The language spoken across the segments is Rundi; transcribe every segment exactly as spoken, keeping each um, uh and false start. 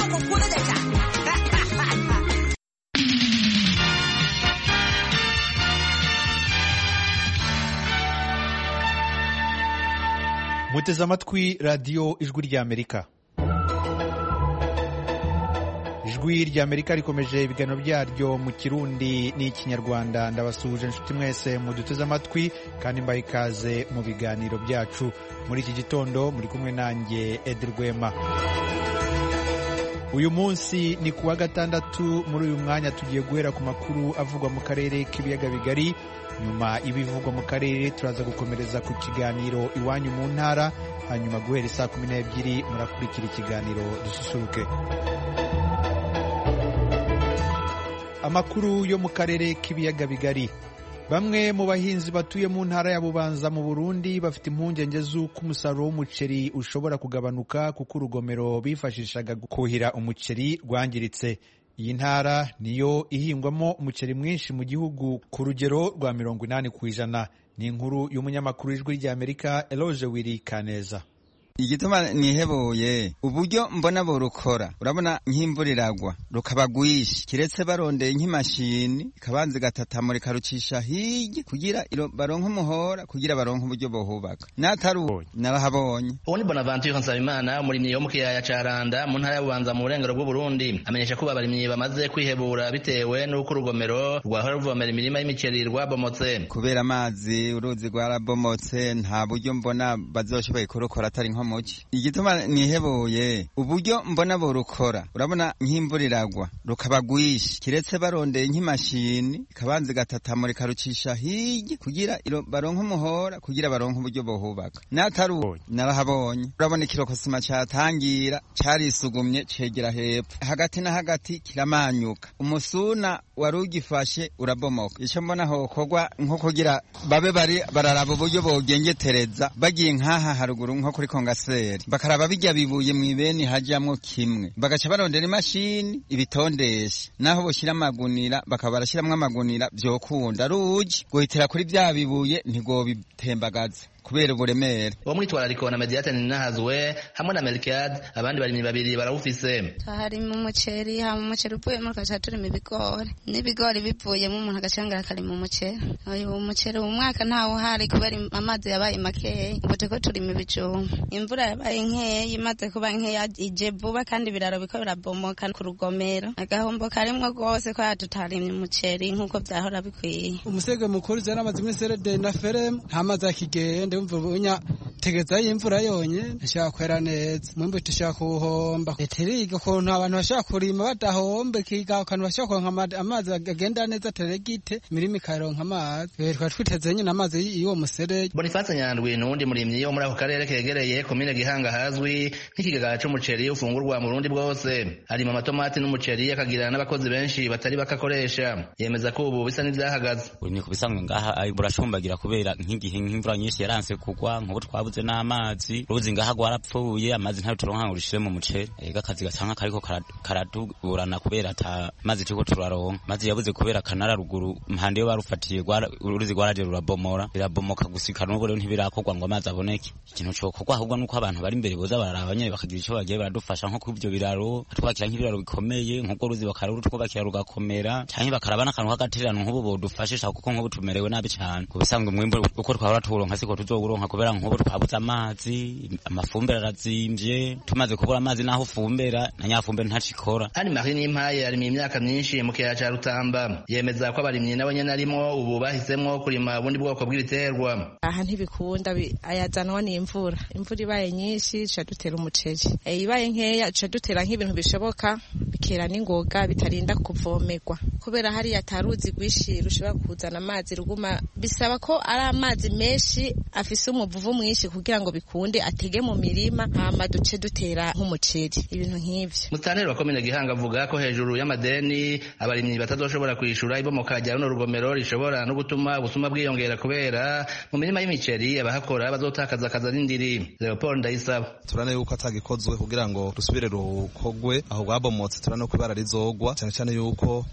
kukurereka. muteze amatwi radiyo ijwi ry'Amerika. ijwi ry'Amerika rikomeje ibiganiro byaryo mu Kirundi n'Ikinyarwanda. Ndabasuhuje inshuti mwese muduteze amatwi kandi mbaye ikaze mu biganiro byacu. Muri iki gitondo muri kumwe nanjye Edi Rwema. Uyu munsi ni kuwa gatandatu. Muri uyu mwanya tugiye guhera ku makuru avugwa mu karere k'ibiyaga bigari. Nyuma ibivugwa mu karere turaza gukomereza ku kiganiro iwanyu mu ntara, hanyuma guhera saa kumi n'ebyiri murakurikira ikiganiro dususuruke. Amakuru yo mu karere k'ibiyaga bigari. Bamwe mu bahinzi batuye mu ntara ya Bubanza mu Burundi bafite impungenge z'uko umusaruro w'umuceri ushobora kugabanuka kuko urugomero bifashishaga kuhira umuceri rwangiritse. Iyi ntara niyo ihingwamo umuceri mwinshi mu gihugu ku rugero rwa mirongo inani ku ijana. Ni inkuru y'umunyamakuru w'ijwi ry'Amerika Eloge Wiri Kaneza. Igituma nihebuye uburyo mbona borukora, urabona nk'imvura iragwa rukabagwisha, kiretse barondeye nk'imashini kabanze gatatamura karucisha hirya kugira baronke umuhora, kugira baronke uburyo bohubaka. Nataru narahabonye. Uwo ni Bonaventure Nsabimana, umurimyi wo mu kiyaya ca Randa mu ntara ya Bubanza mu burengero bw'u Burundi, amenyesha ko abarimyi bamaze kwihebura bitewe n'uko urugomero rwahora ruvomera imirima y'imiceri rwabomotse. Kubera amazi uruzi rwarabomotse, nta buryo mbona bazoshoboye kurukora atari nko muci. Igituma nihebuye uburyo mbona borukora, urabona nk'imvura iragwa rukabagwisha, kiretse barondeye nk'imashini kabanze gatatamura karucisha hirya kugira baronke umuhora, kugira baronke uburyo bohubaka. Nataru narahabonye. Urabona ikirokosima catangira carisugumye cegera hepfo, hagati na hagati kiramanyuka, umusuna wari ugifashe urabomoka. Ico mbona hokorwa nko kugira babe bari bararaba uburyo bogengetereza bagiye nkaha haruguru nko kuri Kongaseri, bakaraba bijya bibuye mwibeni hajamwo kimwe, bagaca barondera imashini ibitondesha, naho boshira amagunira bakaba barashiramwe amagunira vyokunda, ruji gohitera kuri bya bibuye ntigobitembagaza kubera uburemere. Uwo mwitwarariko na Mediate Ninahazwe hamwe na Melkiad, abandi barimyi babiri barawufise. Hari mu muceri, ha mu muceri uvuye mu kaca turi mu bigori, n'ibigori bivuye mu umuntu agacangara kari mu muceri. Uyu muceri mu mwaka ntawo hari kubera amazi yabaye makeya, ubu teko turi mu bijumba. Imvura yabaye nkeya, imaze kuba nkeya ije vuba kandi biraro biko birabomoka ku rugomero. Agahombo karimwo gose ko yatutarimye umuceri nkuko byahora bikwiye. Umusege mukuru zana amazi miserede na ferem, nta mazi akigende mvubunya tegeza y'imvura yonye nshaka kwera neza, mumbe tushaka kuhomba. Eteriga ko abantu bashaka kurima badahombe, kiga kantu bashaka konka amazi agenda neza teregite mirimi karonka amazi. Twa twiteze nyine amazi y'uwo muserege. Boniface Nyandwi nundi murimyi yo muri ako karere kegereye komine Gihanga hazwi nk'ikigagara c'umuceri ufungurwa mu Burundi bwose. Ari mu matomati n'umuceri akagira n'abakozi benshi batari bakakoresha. Yemeza ko ubu bisa n'ivyahagaze. Ni kubisanzwe ngaha burashumbagira kubera nk'igihe nk'imvura nyinshi yaranse kugwa, nk'ubu twabuze n'amazi, ruzi ngaha rwarapfuye, amazi ntayo turonka ngo rushire mu muceri. Ega akazi gacanka kariko karadugurana kubera ata mazi turiko turaronka. Mazi yabuze kubera kanara ruguru mpande yo barufatiye uruzi rwaraje rurabomora, birabomoka gusika n'ubu rero ntibirakorwa ngo amazi aboneke. Ikintu cokorwa ahubwo nuko abantu bari imbere boza bararaba nyene bakagira ico bagiye baradufasha nko kubyo biraro, twakira nk'ibiraro bikomeye nk'uko ruzi bakaruru twubakira rugakomera, canke bakaraba n'akantu k'agatererano nk'ubu bodufashisha kuko nk'ubu tumerewe nabi cane. Kubisanzwe mwimbo uko twahora turonka siko tuzoguronka kubera nk'ubu twabuze amazi, amafumbire arazimvye, tumaze kubura amazi naho ufumbera na nyafumbire ntacikora. Ani Marie Nimpaye ari mu myaka myinshi mu kiyaya ca Rutamba, yemeza ko abarimyi nabo nyene arimo ubu bahisemwo kurima ubundi bwoko bw'ibiterwa. Aha ntibikunda ayazanwa n'imvura, imvura ibaye nyinshi ca dutera umuceri, ibaye nkeya ca dutera nk'ibintu bishoboka bikera n'ingoga bitarinda kuvomerwa, kubera hari yataruzi gwishira ushobora kuzana amazi ruguma, bisaba ko ari amazi menshi afise umuvuvu mwinshi kugira ngo bikunde atege mu mirima, hama duce dutera nk'umuceri, ibintu nk'ivyo. Mustaneri wa komine Gihanga avuga ko hejuru y'amadeni abarimyi batazoshobora kwishura ibomoka rya runo rugomero rishobora no gutuma ubusuma bwiyongera kubera mu mirima y'imiceri abahakora bazotakaza akazi n'indiri. Leopold Ndayisaba: turane yuko atagikozwe kugira ngo rusubire rukogwe aho rwabomotse, turane ko ibara rizogwa cyane cyane yuko ari go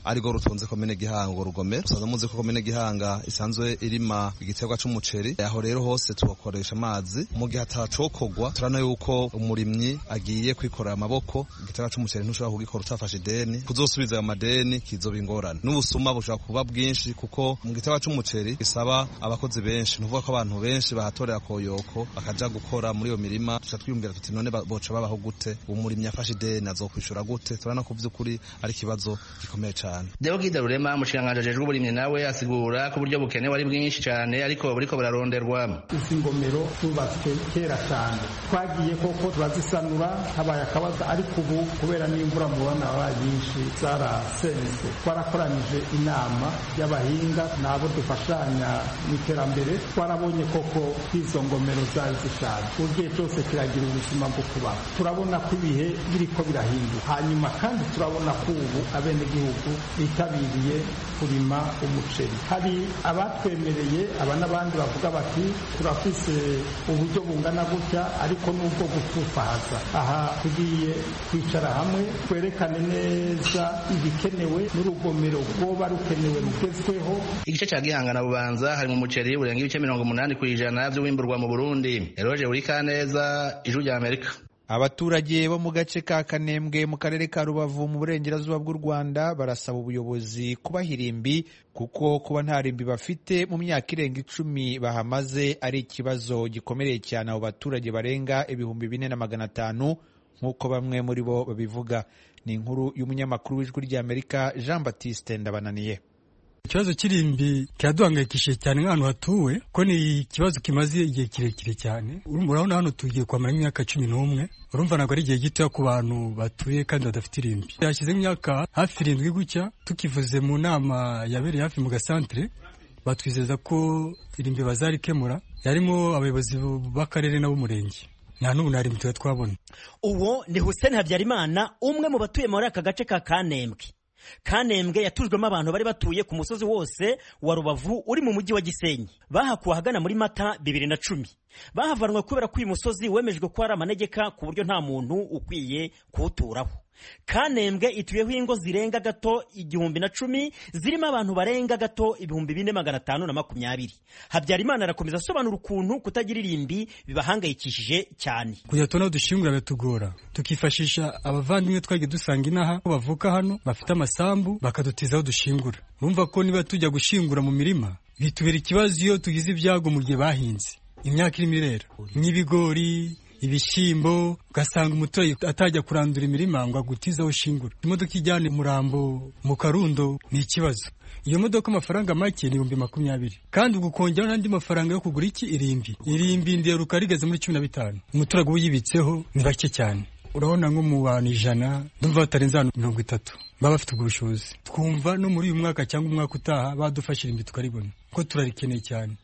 mutunze komine Gihanga Rugomero musanzwe muzi ko komine Gihanga isanzwe irima igiterwa c'umuceri aho rero hose tubakoresha amazi mu gihe atacokogwa turana yuko umurimyi agiye kwikorera amaboko igiterwa c'umuceri ntushobora kugikora utafashe ideni kuzosubiza ayo madeni kizoba ingorane n'ubusuma bushobora kuba bwinshi kuko mu giterwa c'umuceri gisaba abakozi benshi nuvuga ko abantu benshi bahatorera koyoko bakaja gukora muri iyo mirima tuca twiyumvira tuti none boca babaho gute umurimyi afashe ideni azokwishura gute turana ko vy'ukuri ari kibazo gikomeye cyane. Deo Gidarurema mushikanganje ajejwe uburimyi nawe asigura ko uburyo bukenewe ari bwinshi cyane ariko buriko buraronderwa. Izi ngomero tubatswe kera cyane twagiye koko turazisanura habaye akabaza ariko ubu kubera n'imvura mubona abaye nyinshi zarasense twarakoranije inama y'abahinga nabo dufashanya mu iterambere twarabonye koko izo ngomero zari zishaje ugiye cyose kiragira ubuzima bwo kuba turabona ko ibihe biriko birahinduka hanyuma kandi turabona ko ubu abenegihugu bitabiriye kurima umuceri hari abatwemereye aba n'abandi bavuga bati turafise uburyo bungana gutya ariko n'ubwo gupfufahaza aha tugiye kwicara hamwe twerekane neza ibikenewe n'urugomero rwoba rukenewe rugezweho. Igice ca Gihanga na Bubanza hari mu muceri urenga ibice mirongo umunani kw'ijana vy'uwimburwa mu Burundi. Eroje Urikaneza, Ijwi rya Amerika. Abaturage bo mu gace ka Kanembwe mu karere ka Rubavu mu burengerazuba bw'u Rwanda barasaba ubuyobozi kubaha irimbi kuko kuba nta rimbi bafite mu myaka irenga icumi bahamaze ari ikibazo gikomereye cyane abo baturage barenga ibihumbi bine na magana atanu nk'uko bamwe muri bo babivuga. Ni inkuru y'umunyamakuru w'Ijwi rya Amerika Jean Baptiste Ndabananiye. Ikibazo cy'irimbi kiraduhangayikishije cyane nk'ahantu hatuwe ko ni ikibazo kimaze igihe kirekire cyane. Urabona hano tugiye kwamara imyaka cumi n'umwe urumva ntabwo ari igihe gito ku bantu batuye kandi badafite irimbi. Yashyize imyaka hafi irindwi gutya tukivuze mu nama yabereye hafi mu gasantere batwizeza ko irimbi bazarikemura yarimo abayobozi b'akarere n'ab'umurenge nta n'ubu nta rimbi tuba twabona. Uwo ni Hussein Habyarimana umwe mu batuye muri aka gace ka Kanembwe. Kanembwe yatujwemo abantu bari batuye ku musozi wose wa Rubavu uri mu mujyi wa Gisenyi bahakuwe ahagana muri Mata bibiri na cumi bahavanwe kubera ko uyu musozi wemejwe ko ari amanegeka ku buryo nta muntu ukwiye kuwuturaho. Kanembwe ituyeho ingo zirenga gato igihumbi na cumi zirimo abantu barenga gato ibihumbi bine magana atanu na makumyabiri. Habyarimana arakomeza asobanura ukuntu kutagira irimbi bibahangayikishije cyane. Kujya tuna dushingura batugora tukifashisha abavandimwe twagiye dusanga inaha bavuka hano bafite amasambu bakadutizaho dushingura. Urumva ko niba tujya gushingura mu mirima bitubera ikibazo iyo tugize ibyago mu gihe bahinze imyaka irimo irera n'ibigori ibishyimbo ugasanga umuturage atajya kurandura imirima ngo agutizeho shingura. Imodoka ijyana umurambo mu Karundo ni ikibazo. Iyo modoka amafaranga make ni ibihumbi makumyabiri kandi ugukongeraho n'andi mafaranga yo kugura iki irimbi irimbi ndiruka rigeze muri cumi na bitanu umuturage uyibitseho ni bake cyane. Urabona nko mu bantu ijana ndumva batarenze abantu mirongo itatu baba bafite ubwo bushobozi. Twumva no muri uyu mwaka cyangwa umwaka utaha badufasha irimbi tukaribona ko turarikeneye cyane.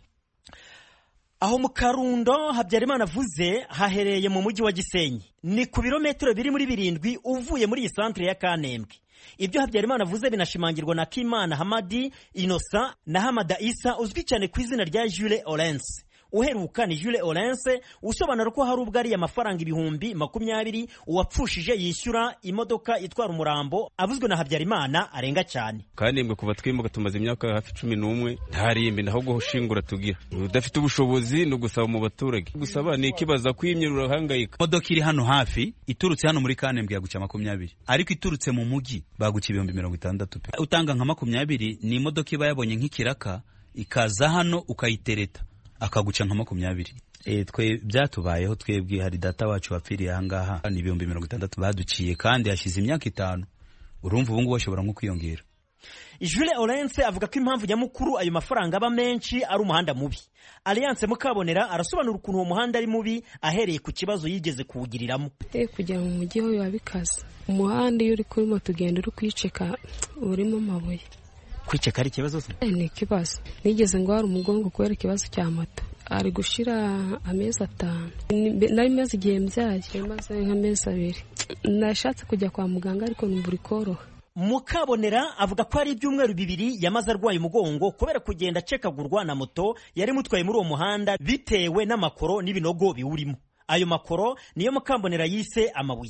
Aho mu Karundo Habyarimana avuze hahereye mu mujyi wa Gisenyi ni ku birometero biri muri birindwi uvuye muri iyi santere ya Kanembwe. Ibyo Habyarimana avuze binashimangirwa na Kimana Hamadi Innocent na Hamada Isa uzwi cyane ku izina rya Jules Olens. Uheruka ni Jules Olens usobanura ko hari ubwo ari amafaranga ibihumbi makumyabiri uwapfushije yishyura imodoka itwara umurambo avuzwe na Habyarimana arenga cyane. Kanembwe kuva twimuka tumaze imyaka hafi cumi n'umwe nta rimbi naho gushingura tugira udafite ubushobozi no gusaba mu baturage gusaba ni ikibaza kwimyirura hangayika. Modoka iri hano hafi iturutse hano muri Kanembwe yaguca makumyabiri ariko iturutse mu mujyi baguca ibihumbi mirongo itandatu pe. Utanga nka makumyabiri ni imodoka iba yabonye nk'ikiraka ikaza hano ukayitereta akaguca nka makumyabiri. E, twe byatubayeho twebwe hari data wacu wapfiriye ahangaha ni ibihumbi mirongo itandatu baduciye kandi hashize imyaka itanu. Urumva ubu ngubu bashobora nko kwiyongera. Jules Olens avuga ko impamvu nyamukuru ayo mafaranga aba menshi ari umuhanda mubi. Alliance Mukabonera arasobanura ukuntu uwo muhanda ari mubi ahereye ku kibazo yigeze kuwugiriramo. E, kujya mu mujyi ho biba bikaze. Umuhanda iyo uri kuri moto ugenda uri kwiceka urimo amabuye. Kwiceka ari ikibazo se? Ni ikibazo. Nigeze ngo hari umugongo kubera ikibazo cya moto. Ari gushira amezi atanu. Nari maze igihe mbyaye maze nk'amezi abiri. Nashatse kujya kwa muganga ariko numva ikoroha. Mukabonera avuga ko ari ibyumweru bibiri yamaze arwaye umugongo kubera kugenda cekagurwa na moto yari mutwaye muri uwo muhanda bitewe n'amakoro n'ibinogo biwurimo. Ayo makoro niyo Mukabonera yise amabuye.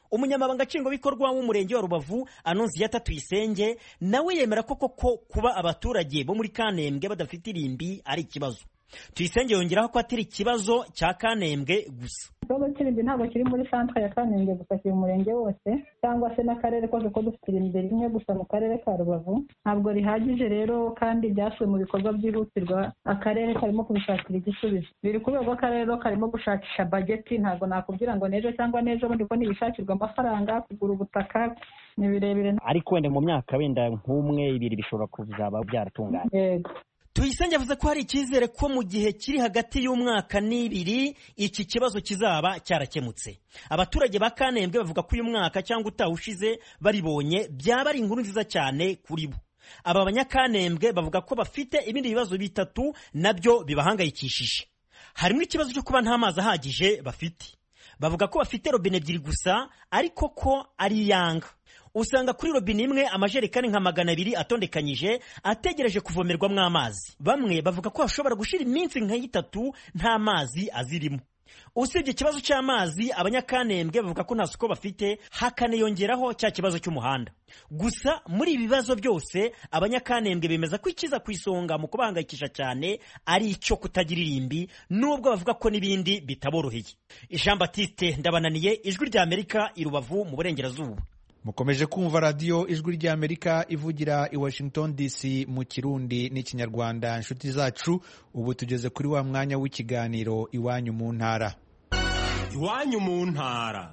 umunyamabanga nshingwabikorwa w'umurenge wa Rubavu Anonsiyata Tuyisenge nawe yemera ko koko kuba abaturage bo muri Kanembwe badafite irimbi ari ikibazo. Tuyisenge yongeraho ko atari ikibazo cya Kanembwe gusa. Ikibazo cy'irimbi ntabwo kiri muri centre ya Kanembwe gusa, kiri mu murenge wose cyangwa se n'akarere kose ko dufite irimbi rimwe gusa mu karere ka Rubavu. Ntabwo rihagije rero kandi byasuwe mu bikorwa byihutirwa, akarere karimo kubishakira igisubizo. Biri ku rwego rw'akarere karimo gushakisha budget, ntabwo nakubwira ngo nejo cyangwa nejo bundi ko nibishakirwa amafaranga kugura ubutaka ni birebire, ariko wenda mu myaka wenda nk'umwe ibiri bishobora kuzaba byaratunganye. Yego. Tuyisenge avuze ko hari icyizere ko mu gihe kiri hagati y'umwaka n'ibiri iki kibazo kizaba cyarakemutse. Abaturage ba Kanembwe bavuga ko uyu mwaka cyangwa utawushize baribonye byaba ari inkuru nziza cyane kuri bo. Aba banyakanembwe bavuga ko bafite ibindi bibazo bitatu nabyo bibahangayikishije. Harimo ikibazo cyo kuba nta mazi ahagije bafite. Bavuga ko bafite robine ebyiri gusa ariko ko ari yanga. Usanga kuri robine imwe amajerekani nka magana abiri atondekanyije ategereje kuvomerwamo amazi. Bamwe bavuga ko hashobora gushira iminsi nka itatu nta mazi azirimo. Usibye ikibazo cy'amazi, abanyakanembwe bavuga ko nta soko bafite, hakaniyongeraho cya kibazo cy'umuhanda. Gusa muri ibi bibazo byose abanyakanembwe bemeza ko ikiza ku isonga mu kubahangayikisha cyane ari icyo kutagira irimbi, nubwo bavuga ko n'ibindi bitaboroheye. Jean Baptiste Ndabananiye, Ijwi rya Amerika, i Rubavu mu Burengerazuba. Mukomeje kumva radio Ijwi rya Amerika ivugira i Washington D C mu Kirundi n'Ikinyarwanda. Inshuti zacu, ubu tugeze kuri wa mwanya w'ikiganiro Iwanyu mu Ntara. Iwanyu mu Ntara.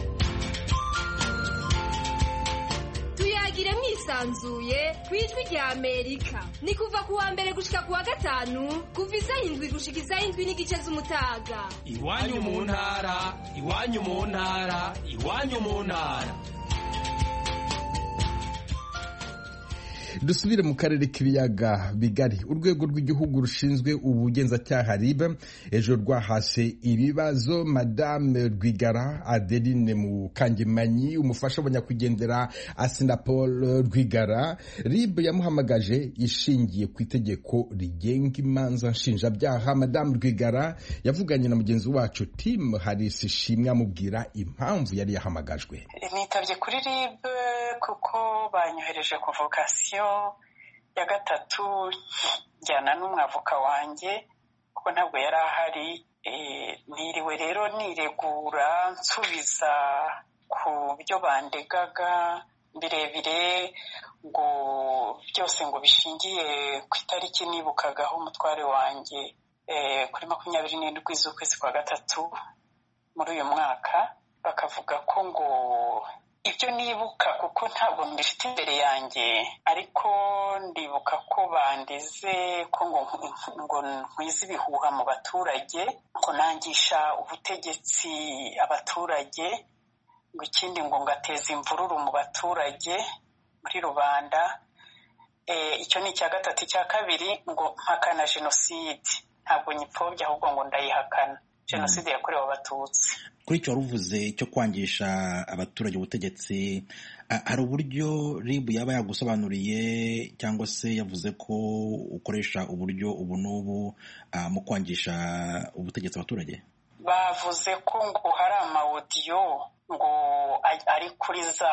Tuyagire mwisanzuye ku Ijwi rya Amerika. Ni kuva ku wa mbere gushika ku wa gatanu, kuva isaha indwi gushika isaha indwi n'igice z'umutaga. Iwanyu mu Ntara, Iwanyu mu Ntara, Iwanyu mu Ntara. Dusubire mu karere k'ibiyaga bigari. Urwego rw'igihugu rushinzwe ubugenzacyaha R I B ejo rwahase ibibazo Madame Rwigara Adeline Mukangemanyi, umufasha w'abanyakwigendera Assinapol Rwigara. R I B yamuhamagaje ishingiye ku itegeko rigenga imanza nshinjabyaha. Madame Rwigara yavuganye na mugenzi wacu Tim Harris Ishimwe amubwira impamvu yari yahamagajwe. Nitabye kuri R I B kuko banyohereje convocation ya gatatu njyana n'umwavoka wanjye kuko ntabwo yari ahari. E, niriwe rero niregura nsubiza ku byo bandegaga birebire, ngo byose ngo bishingiye ku itariki nibukagaho umutware wanjye e, kuri makumyabiri n'indwi z'ukwezi kwa gatatu muri uyu mwaka. Bakavuga ko ngo ibyo nibuka kuko ntabwo mbifite imbere yanjye, ariko ndibuka ko bandize ko ngo ngo nkwiza ibihuha mu baturage, ngo nangisha ubutegetsi abaturage, ngo ikindi ngo ngateza imvururu mu baturage muri rubanda. E, icyo ni icya gatatu. Icya kabiri ngo mpakana jenoside, ntabwo nyipfobya ahubwo ngo ndayihakana. Jenoside yakorewe Abatutsi. Kuri icyo waruvuze cyo kwangisha abaturage ubutegetsi, hari uburyo R I B yaba yagusobanuriye cyangwa se yavuze ko ukoresha uburyo ubu n'ubu mu kwangisha ubutegetsi abaturage? Bavuze ko ngo hari amawodiyo ngo ari kuri za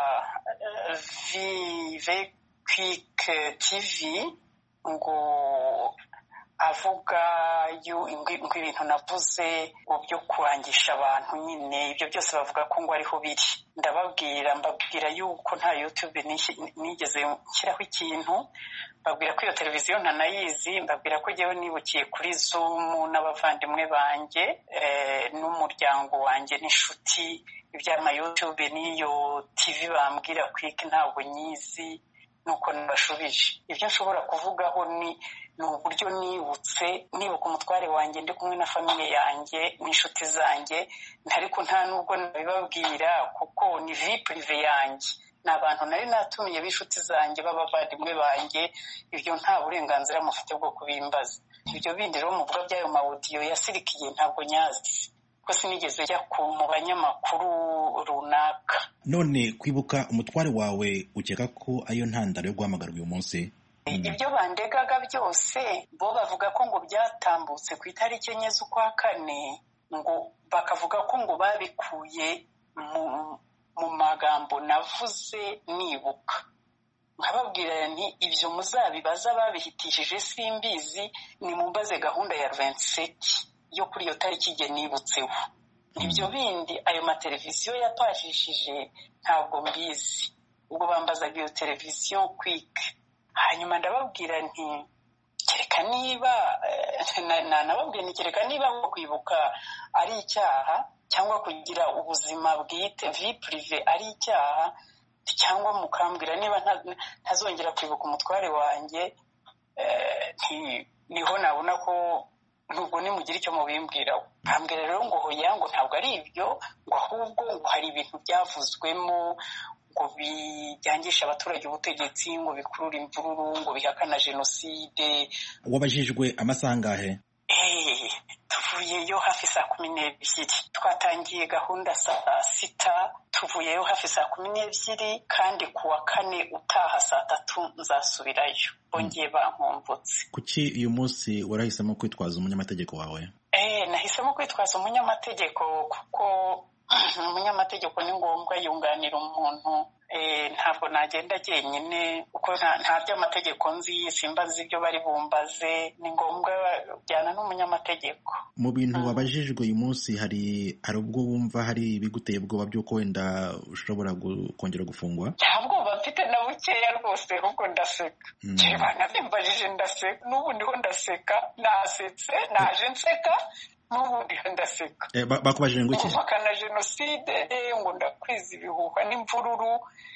Vive Quick T V ngo avuga ibintu navuze byo kurangisha abantu. Nyine ibyo byose bavuga ko ngo ariho biri. Ndababwira mbabwira yuko nta YouTube nigeze nshyiraho ikintu, mbabwira ko iyo televiziyo ntanayizi, mbabwira ko jyewe nibukiye kuri Zoom n'abavandimwe banjye eh, n'umuryango wanjye n'inshuti. Iby'ama YouTube n'iyo T V bambwira kwiki ntabwo nyizi, nuko nabashubije. Ibyo nshobora kuvugaho ni ni uburyo nibutse nibuka umutware wanjye ndi kumwe na famille yanjye n'inshuti zanjye, ariko nta nubwo nabibabwira kuko ni vie prive yanjye. N'abantu nari natumiye b'inshuti zanjye b'abavandimwe banjye, ibyo nta burenganzira mufite bwo kubimbaza. Ibyo bindi rero muvuga by'ayo mawodiyo yasirikiye ntabwo nyazi ko sinigeze jya mu banyamakuru runaka. None kwibuka umutware wawe ukeka ko ayo ntandaro yo guhamagarwa uyu munsi? Ibyo bandegaga byose bo bavuga ko ngo byatambutse ku itariki enye z'ukwa kane, ngo bakavuga ko ngo babikuye mu magambo navuze nibuka nkababwira nti ibyo muzabibaza babihitishije simbizi ni mumbaze gahunda ya vingt-sept yo kuri iyo tariki igihe nibutseho ibyo bindi ayo mateleviziyo yapashishije ntabwo mbizi ubwo bambazaga iyo televiziyo quick hanyuma ndababwira nti kereka niba nababwira nti kereka niba nko kwibuka ari icyaha cyangwa kugira ubuzima bwite vie prive ari icyaha cyangwa mukambwira niba ntazongera kwibuka umutware wanjye niho nabona ko nubwo nimugira icyo mubimbwiraho hambwira rero ngo hoya ngo ntabwo ari ibyo ngo ahubwo ngo hari ibintu byavuzwemo ngo bijyangisha abaturage ubutegetsi ngo bikurura imvururu ngo bihakana jenoside. Wabajijwe amasaha angahe? Eh tuvuyeyo hafi saa kumi n'ebyiri twatangiye gahunda saa sita tuvuyeyo hafi saa kumi n'ebyiri kandi kuwa kane utaha saa tatu nzasubirayo bongeye bankombotse. Kuki uyu munsi warahisemo kwitwaza umunyamategeko wawe? Eh nahisemo kwitwaza umunyamategeko kuko umunyamategeko ni ngombwa yunganira umuntu ntabwo nagenda jyenyine uko nta by'amategeko nzi simbazi ibyo bari bumbaze ni ngombwa byana n'umunyamategeko. Mu bintu wabajijwe uyu munsi hari hari ubwo wumva hari ibiguteye ubwoba by'uko wenda ushobora kongera gufungwa? Nta bwoba mfite na bukeya rwose ahubwo ndaseka cyeba nabimbajije ndaseka n'ubu ndiho ndaseka nasetse naje nseka n'ubundi ndaseka. Bakubajije ngo iki? Bakana jenoside ngo ndakwiza ibihuha n'imvururu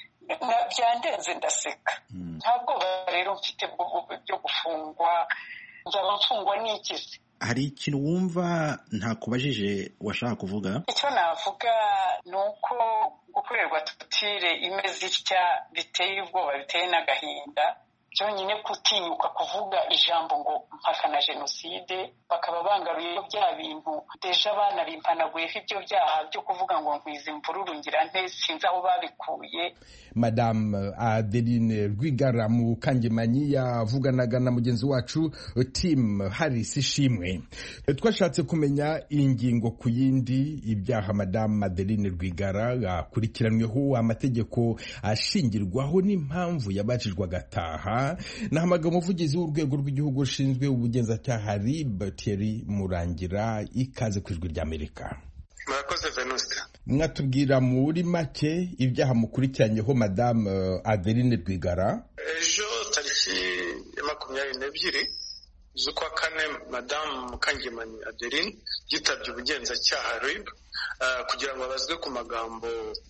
byandenze ndaseka. Ntabwo rero mfite byo gufungwa nzaba mfungwa n'iki? Hari ikintu wumva ntakubajije washaka kuvuga? Icyo navuga ni uko gukorerwa tutire imeze itya biteye ubwoba biteye n'agahinda byonyine kutinyuka kuvuga ijambo ngo mpakana jenoside bakaba bangaruye bya bintu deja abana bimpanaguyeho ibyo byaha byo kuvuga ngo nkwiza imvururu ngira nte sinzi aho babikuye. Madame Adeline Rwigara mu Kangemanyi yavuganaga na mugenzi wacu Tim Harris Ishimwe. Twashatse kumenya ingingo ku yindi ibyaha Madame Adeline Rwigara akurikiranyweho amategeko ashingirwaho n'impamvu yabajijwe agataha. Nahamagaye umuvugizi w'urwego rw'igihugu rushinzwe ubugenzacyaha R I B Thierry Murangira ikaze ku ijwi ry'Amerika. Murakoze Venuste. Mwatubwira muri make ibyaha mukurikiranyeho Madame Adeline Rwigara? Ejo tariki ya makumyabiri n'ebyiri z'ukwa kane Madame Mukangemanyi Adeline yitabye ubugenzacyaha R I B kugira ngo abazwe ku magambo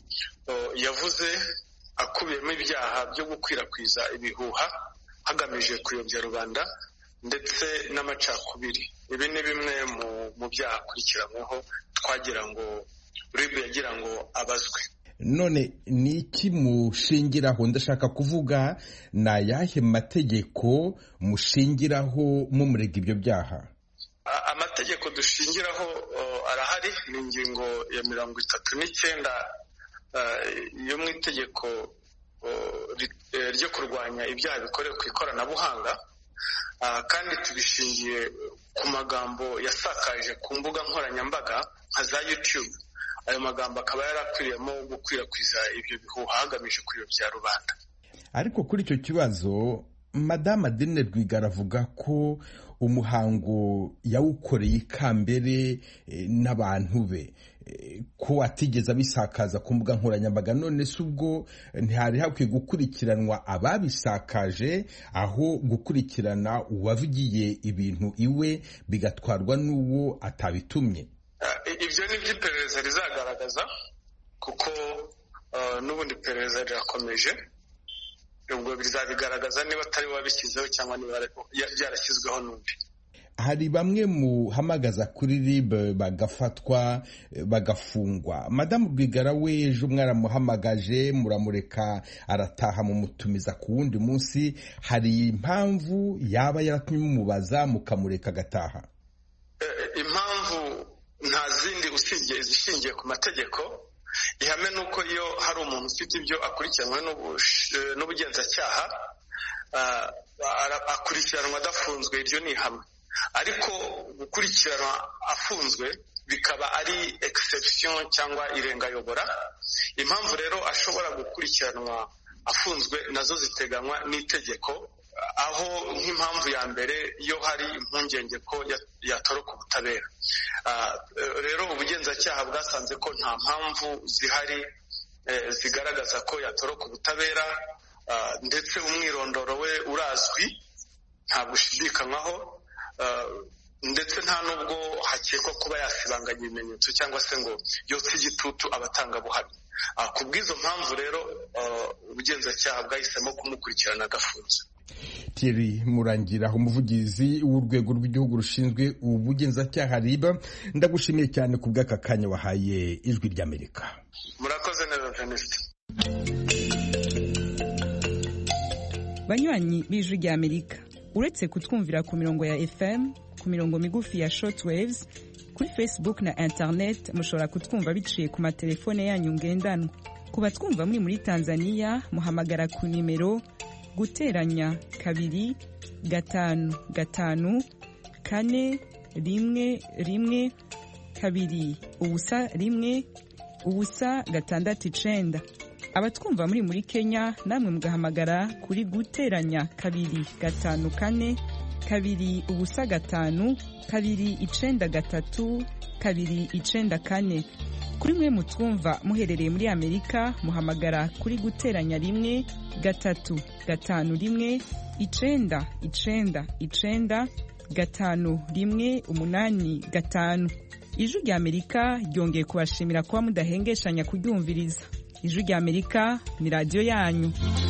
yavuze akubiyemo ibyaha byo gukwirakwiza ibihuha hagamije kuyobya rubanda ndetse n'amacakubiri. Ibi ni bimwe mu byaha akurikiranyweho twagira ngo R I B yagira ngo abazwe. None ni iki mushingiraho? Ndashaka kuvuga na ayahe mategeko mushingiraho mumurega ibyo byaha? Amategeko dushingiraho arahari ni ingingo ya mirongo itatu n'icyenda yo mu itegeko ryo kurwanya ibyaha bikorewe ku ikoranabuhanga kandi tubishingiye ku magambo yasakaje ku mbuga nkoranyambaga nka za YouTube. Ayo magambo akaba yarakwiriyemo gukwirakwiza ibyo bihuha hagamije kuyobya rubanda. Ariko kuri icyo kibazo Madame Adeline Rwigara avuga ko umuhango yawukoreye ikambere n'abantu be ko atigeze abisakaza ku mbuga nkoranyambaga. None se ubwo ntihari hakwiye gukurikiranwa ababisakaje aho gukurikirana uwavugiye ibintu iwe bigatwarwa n'uwo atabitumye? Ibyo ni by'iperereza rizagaragaza kuko n'ubundi iperereza rirakomeje. Ubwo bizabigaragaza niba atari wabishyizeho cyangwa niba byarashyizweho n'undi. Hari bamwe muhamagaza kuri R I B bagafatwa bagafungwa. Madame Rwigara we ejo mwaramuhamagaje muramureka arataha mu mutumiza ku wundi munsi. Hari impamvu yaba yaratumye mumubaza mukamureka agataha? Impamvu nta zindi usibye izishingiye ku mategeko. Ihame nuko iyo hari umuntu ufite ibyo akurikiranwe n'ubugenzacyaha akurikiranwa adafunzwe, iryo ni ihame. Ariko gukurikiranwa afunzwe bikaba ari exception cyangwa irengayobora. Impamvu rero ashobora gukurikiranwa afunzwe nazo ziteganywa n'itegeko, aho nk'impamvu ya mbere iyo hari impungenge ko yatoroka ubutabera. Rero ubugenzacyaha bwasanze ko nta mpamvu zihari zigaragaza ko yatoroka ubutabera, ndetse umwirondoro we urazwi nta gushidikanywaho, ndetse nta nubwo hakekwa kuba yasibanganya ibimenyetso cyangwa se ngo yotse igitutu abatangabuhamya. Ku bw'izo mpamvu rero ubugenzacyaha bwahisemo kumukurikirana agafunze. Thierry Murangira, umuvugizi w'urwego rw'igihugu rushinzwe ubugenzacyaha R I B, ndagushimiye cyane ku bw'aka kanya wahaye Ijwi ry'Amerika. Murakoze neza Venuste. Banywanyi b'Ijwi ry'Amerika, uretse kutwumvira ku mirongo ya F M, ku mirongo migufi ya shortwaves, kuri Facebook na internet mushobora kutwumva biciye ku matelefone yanyu ngendanwa. Ku batwumva muri muri Tanzania muhamagara ku nimero guteranya kabiri gatanu gatanu kane rimwe rimwe kabiri ubusa rimwe ubusa gatandatu icenda. Abatwumva muri muri Kenya namwe mugahamagara kuri guteranya kabiri gatanu kane kabiri ubusa gatanu kabiri icenda gatatu kabiri icenda kane. Kuri mwe mutwumva muherereye muri Amerika muhamagara kuri guteranya rimwe gatatu gatanu rimwe icenda icenda icenda gatanu rimwe umunani gatanu. Ijwi ry'Amerika ryongeye kubashimira kuba mudahengeshanya kuryumviriza. Ijwi ry'Amerika ni radio yanyu.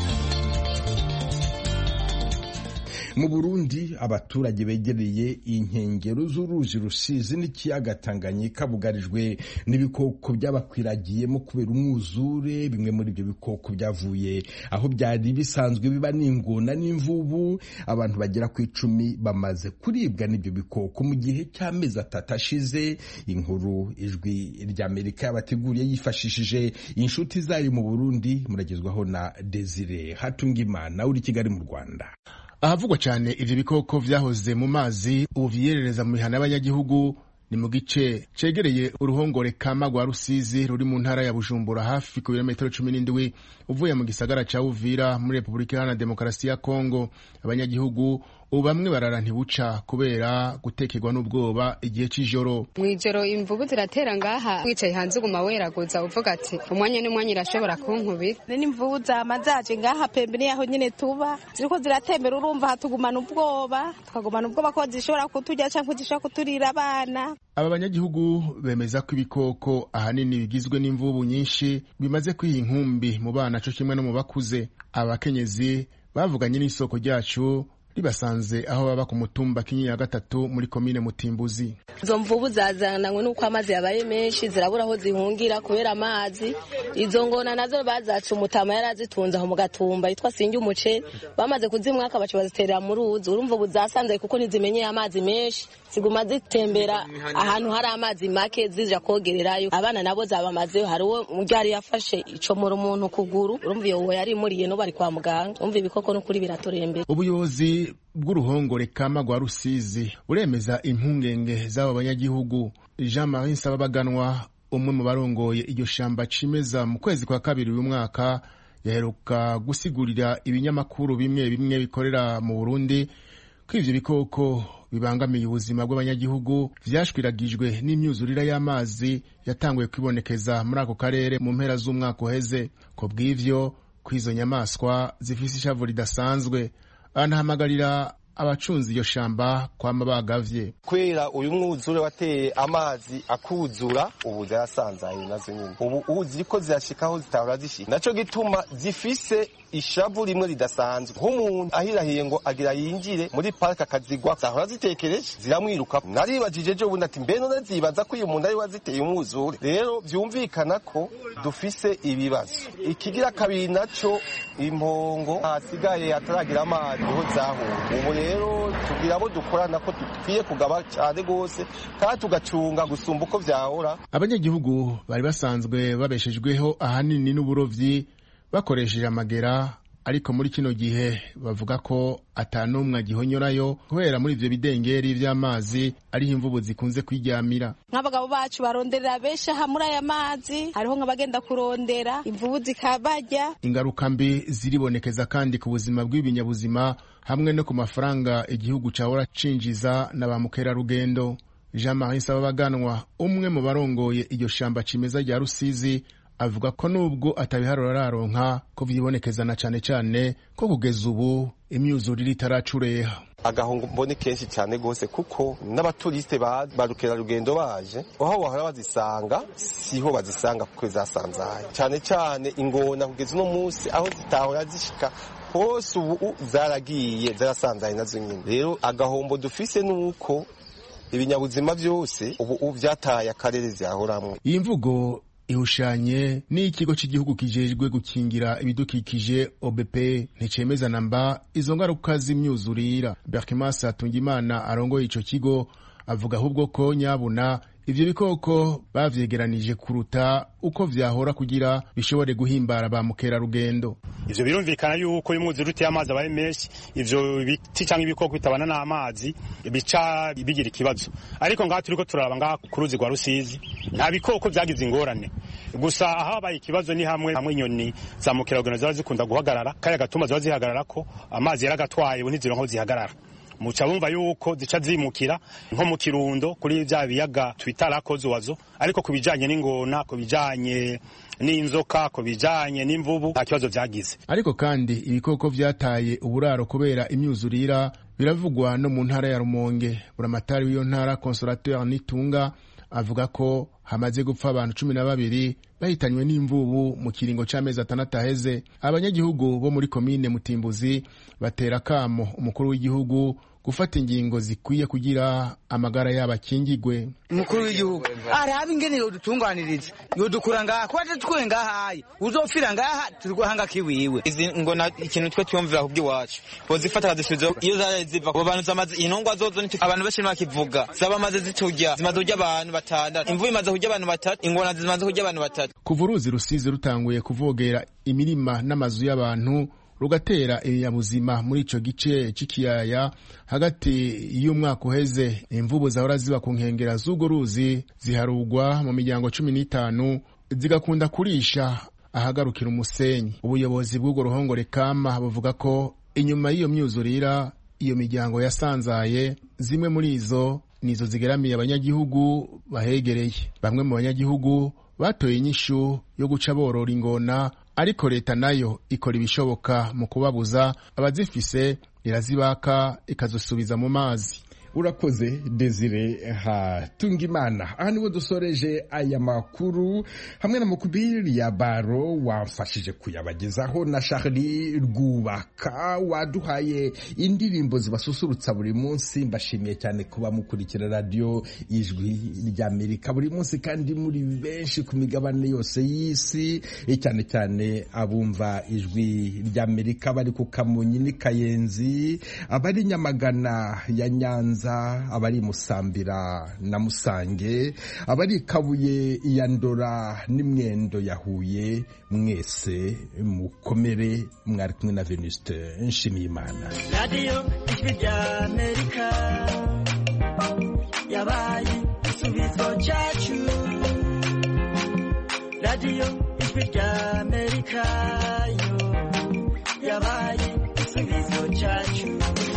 Mu Burundi abaturage begereye inkengero z'uruzi Rusizi n'ikiyaga Tanganyika bugarijwe n'ibikoko byabakwiragiyemo kubera umwuzure. Bimwe muri ibyo bikoko byavuye aho byari bisanzwe biba n'ingona n'imvubu. Abantu bagera ku icumi bamaze kuribwa n'ibyo bikoko mu gihe cy'amezi atatu ashize. Inkuru Ijwi ry'Amerika yabateguriye yifashishije inshuti zayo mu Burundi, muragezwaho na Desire Hatungimana uri Kigali mu Rwanda. Ahavugwa cyane ivyo bikoko vyahoze mu mazi ubu vyerereza mu mihana y'abanyagihugu ni mu gice cegereye uruhongore kama rwa Rusizi ruri mu ntara ya Bujumbura hafi ku birometero cumi n'indwi uvuye mu gisagara ca Uvira muri Republika Iharanira Demokarasi ya Kongo. Abanyagihugu ubu bamwe barara ntibuca kubera gutekerwa n'ubwoba igihe c'ijoro. Mwijoro imvubu ziratera ngaha, wicaye hanze uguma weraguza uvuga ati umwanya n'umwanya irashobora kunkubira. N'imvubu zama zaje ngaha pembeni yaho nyene tuba ziriko ziratembera, urumva hatugumana ubwoba, twagumana ubwoba ko zishobora kuturya canke zishobora kuturira abana. Aba banyagihugu bemeza ko ibikoko ahanini bigizwe n'imvubu nyinshi bimaze kwiha inkumbi mu bana co kimwe no mu bakuze. Abakenyezi bavuganye n'isoko ryacu ribasanze aho baba ku mutumba Kinyinya ya gatatu muri komine Mutimbuzi. Izo mvubu zazananywe nuko amazi yabaye menshi zirabura aho zihungira kubera amazi. Izo ngona nazo bazaca umutama yarazitunze aho mu gatumba yitwa Singi umuce, bamaze kuzimwaka baca baziterera mu ruzi. Urumva ubu zasanze kuko ntizimenyeye amazi menshi, ziguma zitembera ahantu hari amazi make zija kogererayo. Abana nabo zabamazeyo, hari uwo mujyari yafashe icomora umuntu kuguru, urumva iyo yari muriye no bari kwa muganga. Urumva ibikoko no kuri biratorembera. Ubuyobozi bw'uruhongore kama rwa Rusizi uremeza impungenge z'abo banyagihugu. Jean Marie Nsababaganwa, umwe mu barongoye iryo shamba cimeza mu kwezi kwa kabiri uyu mwaka, yaheruka gusigurira ibinyamakuru bimwe bimwe bikorera mu Burundi ko ivyo bikoko bibangamiye ubuzima bw'abanyagihugu vyashwiragijwe n'imyuzurira y'amazi yatanguye kwibonekeza muri ako karere mu mpera z'umwaka uheze. Ko bw'ivyo kwizo nyamaswa zifise ishavu ridasanzwe, anahamagarira abacunzi iyo shamba kwama bagavye. Kwera uyu mwuzure wateye amazi akuzura, ubu zarasanzaye nazo nyine. Ubu ubu ziriko zirashikaho zitahora zishika. Naco gituma zifise ishavu rimwe ridasanzwe. Nk'umuntu ahirahiye ngo agira yinjire muri park akazigwa, zahora zitekereje ziramwiruka. Naribajije je ubundi ati mbe none zibaza ko uyu muntu ari waziteye umwuzure. Rero vyumvikana ko dufise ibibazo. Ikigira kabiri naco impongo hasigaye ataragira amazi ho zahuye. Ubu rero tugira abo dukorana ko dukwiye kugaba cyane gose kandi tugacunga gusumba uko vyahora. Abanyagihugu bari basanzwe babeshejweho ahanini n'uburovyi bakoresheje amagera ariko muri kino gihe bavuga ko atanumwe agihonyorayo kubera muri ivyo bidengeri vy'amazi ariho imvubu zikunze kwiryamira. Nk'abagabo bacu baronderera benshi aha muri aya mazi, hariho nk'abagenda kurondera imvubu zikabarya. Ingaruka mbi ziribonekeza kandi ku buzima bw'ibinyabuzima hamwe no ku mafaranga igihugu cahora cinjiza na ba mukerarugendo. Jean-Marie Sababaganwa, umwe mu barongoye iryo shamba cimeza rya Rusizi, avuga ko nubwo atabiharura araronka ko vyibonekeza na cane cane ko kugeza ubu imyuzurire itaracureha. Agahungu mbone kenshi cyane gose kuko n'abaturiste ba barukerarugendo baje aho bahora bazisanga siho bazisanga kuko zasanzaye cyane cyane ingona kugeza uno munsi aho zitahora zishika hose ubu zaragiye zarasanzaye nazo nyine. Rero agahombo dufise nuko ibinyabuzima byose ubu vyataye akarere vyahoramwe. Iyi mvugo ihushanye n'ikigo cy'igihugu kijejwe gukingira ibidukikije O B P nticemeza namba izo ngaruka z'imyuzurira. Berkimas Atungimana arongoye ico kigo avuga ahubwo ko nyabuna ivyo bikoko bavyegeranije kuruta uko vyahora kugira bishobore guhimbara ba mukerarugendo. Ivyo birumvikana yuko imwuzure uteye amazi abaye menshi, ivyo biti canke ibikoko bitabana n'amazi bica bigira ikibazo. Ariko ngaha turiko turaba ngaha ku ruzi rwa Rusizi nta bikoko vyagize ingorane, gusa aho habaye ikibazo ni hamwe hamwe inyoni za mukerarugendo zaba zikunda guhagarara kaya gatuma zaba zihagararako amazi yaragatwaye ubu ntizironka zihagarara. Muca bumva yuko zica zimukira nko mu Kirundo kuri vya biyaga twitara zowazo, ariko kubijanye n'ingona, kubijanye n'inzoka, kubijanye n'imvubu nta kibazo vyagize. Ariko kandi ibikoko vyataye uburaro kubera imyuzurira biravugwa no mu ntara ya Rumonge. Buramatari w'iyo ntara Consolateur Nitunga avuga ko hamaze gupfa abantu cumi na babiri bahitanywe n'imvubu mu kiringo c'amezi atandatu aheze. Abanyagihugu bo muri komine Mutimbuzi batera kamo umukuru w'igihugu gufata ingingo zikwiye kugira amagara y'abakingigwe. Umukuru w'igihugu araba ingene yodutunganiriza yodukura ngaha ko atatwe ngahaye uzofira ngaha turiguhanga kiwiwe. Izi ngona ikintu twe twumvira kubwi wacu bozifata kadisubizo iyo zaje ziva ku bantu zamaze intongwa zozo ni abantu benshi bakivuga zaba maze ziturya zimaze kurya abantu batandatu, imvubu imaze kurya abantu batatu, ingona zimaze kurya abantu batatu. Kuva uruzi Rusizi rutanguye kuvogera imirima n'amazu y'abantu rugatera ibinyabuzima muri ico gice c'ikiyaya hagati y'umwaka uheze, imvubu zahora ziba ku nkengera z'urwo ruzi ziharugwa mu miryango cumi n'itanu zigakunda kurisha ahagarukira umusenyi. Ubuyobozi bw'urwo ruhongore kama buvuga ko inyuma y'iyo myuzurira iyo miryango yasanzaye, zimwe muri izo nizo zigeramiye abanyagihugu bahegereye. Bamwe mu banyagihugu batoye inyishu yo guca borora ingona, ariko leta nayo ikora ibishoboka mu kubabuza, abazifise irazibaka ikazosubiza mu mazi. Urakoze Desire Hatungimana. Aha niwo dusoreje aya makuru hamwe na Mukubiri ya Baro wamfashije kuyabagezaho na Charlie Rwubaka waduhaye indirimbo zibasusurutsa buri munsi. Mbashimiye cyane kuba mukurikira radio Ijwi ry'Amerika buri munsi kandi muri benshi ku migabane yose y'isi, cyane cyane abumva Ijwi ry'Amerika bari ku Kamonyi ni Kayenzi, abari Nyamagana ya Nyanza, abari Musambira na Musange, abari Kabuye ya Ndora n'Imwendo ya Huye, mwese mukomere. Mwari kumwe na Venuste Nshimiyimana. Radio Ijwi ry'Amerika yabaye igisubizo cyacu. Radio Ijwi ry'Amerika yo yabaye igisubizo cyacu.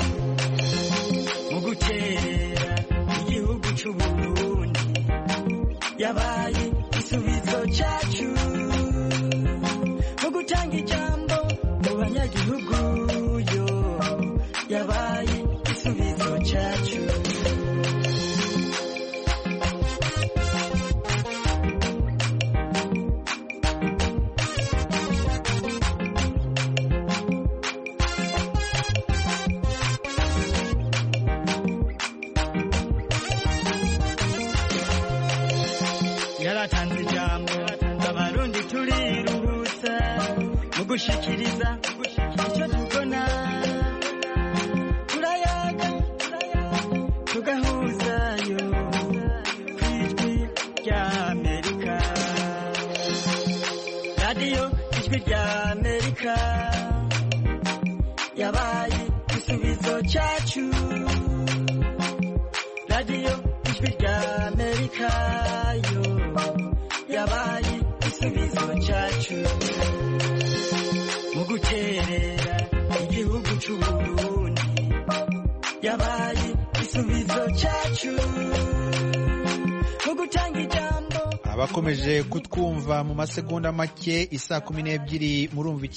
Muguterera igihugu cy'u Burundi yabaye igisubizo cyacu. Mugutanga ijambo mu banyagihugu yo yabaye igisubizo cyacu. Yaratanze ijambo abarundi turiruhutsa mu gushikiriza icyo tubona, turayaga tugahuzayo ku Ijwi ry'Amerika. Radio Ijwi ry'Amerika yabaye igisubizo cyacu radiyo ijwi rya amerika yo yabaye igisubizo cyacu mu guterera igihugu cy'uburundi yabaye igisubizo cyacu mu gutanga ijambo. abakomeje kutwumva mu masegonda make isaa kumi n'ebyiri murumva